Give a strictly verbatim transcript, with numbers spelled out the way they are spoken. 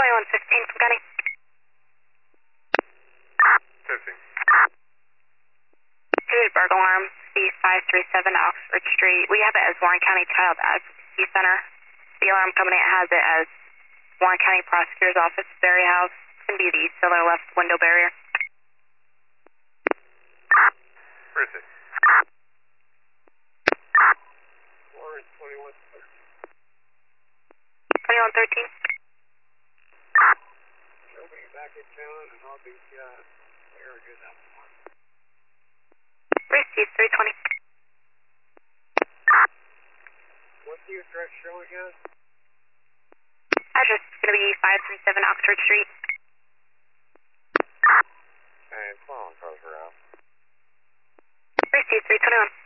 twenty-one fifteen from Gunny. fifteen. Here's burglar alarm, C five three seven Oxford Street. We have it as Warren County Child Advocacy Center. The alarm company has it as Warren County Prosecutor's Office, Berry House. It's going to be the cellar left window barrier. Where is it? Warren twenty-one thirteen. twenty-one thirteen. She'll be back in town and I'll be, uh, there it is out. Receive three twenty. What's the address show again? Address is going to be five three seven Oxford Street. And phone calls are out. Receive three twenty-one.